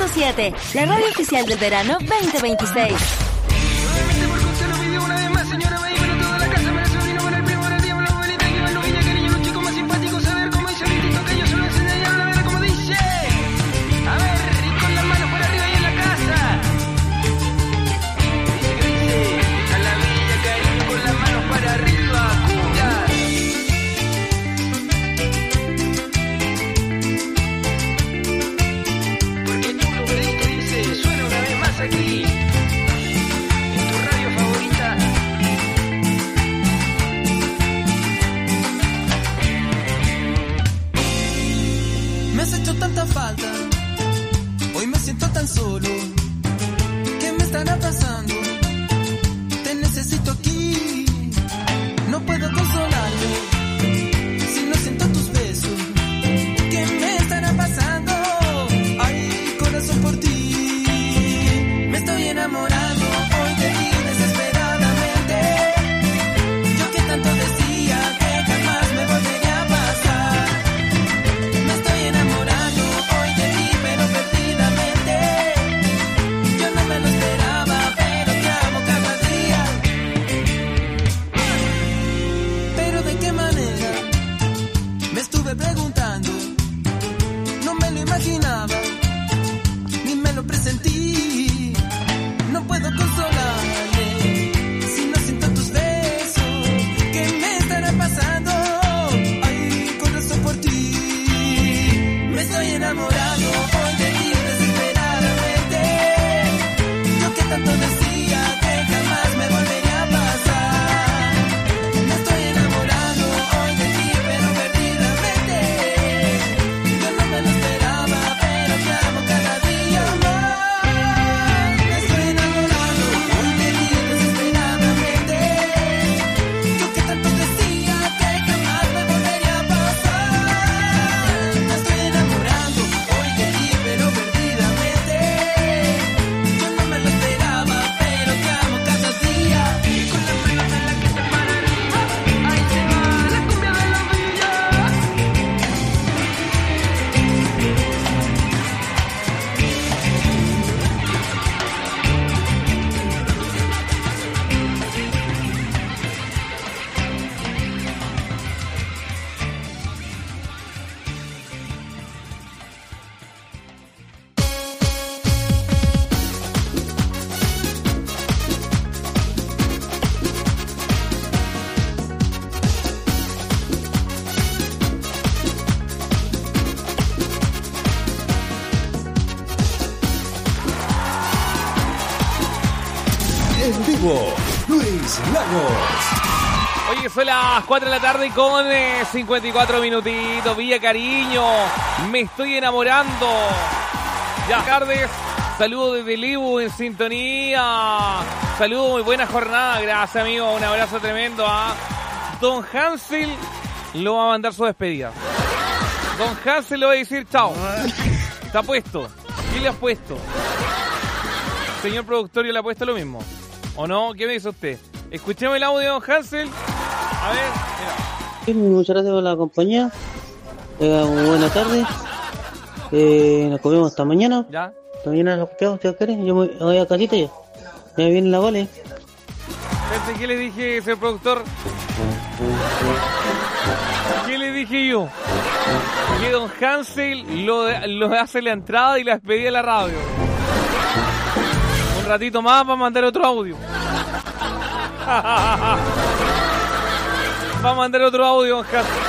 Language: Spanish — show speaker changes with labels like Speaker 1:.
Speaker 1: 100.7, la radio oficial del verano 2026.
Speaker 2: Nuevamente porque usted lo pidió una vez más, señora Bahía, para toda la casa, para el sobrino, para el primo, para el tío, para la abuelita, que lo guiña, cariño, los chicos más simpáticos, a ver cómo dice el tito, que ellos se lo enseñaron, a ver cómo dice. A ver, y con las manos por arriba ahí en la casa. Dice que dice, a la bella, cariño, con las manos para arriba, cumbia. Porque tú lo pediste, dice, suena una vez más aquí.
Speaker 3: Me has hecho tanta falta, hoy me siento tan solo. ¿Qué me estará pasando? Te necesito aquí, no puedo consolarte si no siento tus besos. ¿Qué me estará pasando? Ay, corazón, por ti me estoy enamorando hoy de ti desesperadamente. Yo que tanto decía que jamás me volvería a pasar. Me estoy enamorando hoy de ti, pero perdidamente. Yo no me lo esperaba, pero te amo cada día. Pero ¿de qué manera? Me estuve preguntando. No me lo imaginaba, ni me lo presentí. No puedo consolarme si no siento tus besos. ¿Qué me estará pasando? Ay, corazón, por ti me estoy enamorando hoy de ti desesperadamente. Yo que tanto decía que jamás me volvería a pasar. Me estoy enamorando hoy de ti, pero perdidamente. Yo no me lo esperaba, pero te amo cada día más. Me estoy enamorando hoy de ti desesperadamente. Yo que tanto decía que jamás me volvería a pasar. Me estoy enamorando hoy de ti, pero perdidamente. Yo no me lo esperaba, pero te amo cada día. Y con las manos en la que se para arriba, ahí se va la cumbia de la villa.
Speaker 4: En vivo, Luis Lagos.
Speaker 5: Oye, son las 4 de la tarde con 54 minutitos. Villa Cariño, me estoy enamorando. Ya tardes, saludos desde Libu en sintonía. Saludos, muy buena jornada. Gracias, amigo. Un abrazo tremendo a Don Hansel. Lo va a mandar su despedida. Don Hansel le va a decir chao. Está puesto. ¿Qué le has puesto? Señor productor, ¿le ha puesto lo mismo? ¿O no? ¿Qué me dice usted? Escuchemos el audio de Don Hansel. A ver, mira.
Speaker 6: Muchas gracias por la compañía. Buenas tardes. Nos comemos hasta mañana.
Speaker 5: ¿Ya?
Speaker 6: Hasta mañana nos quedamos, si quieren. Yo me voy a casita ya. Me viene la vale.
Speaker 5: ¿Qué le dije, señor productor? ¿Qué le dije yo? Que Don Hansel lo hace la entrada y la despedida de la radio. Un ratito más para mandar otro audio. Va a mandar otro audio, Don Hansel.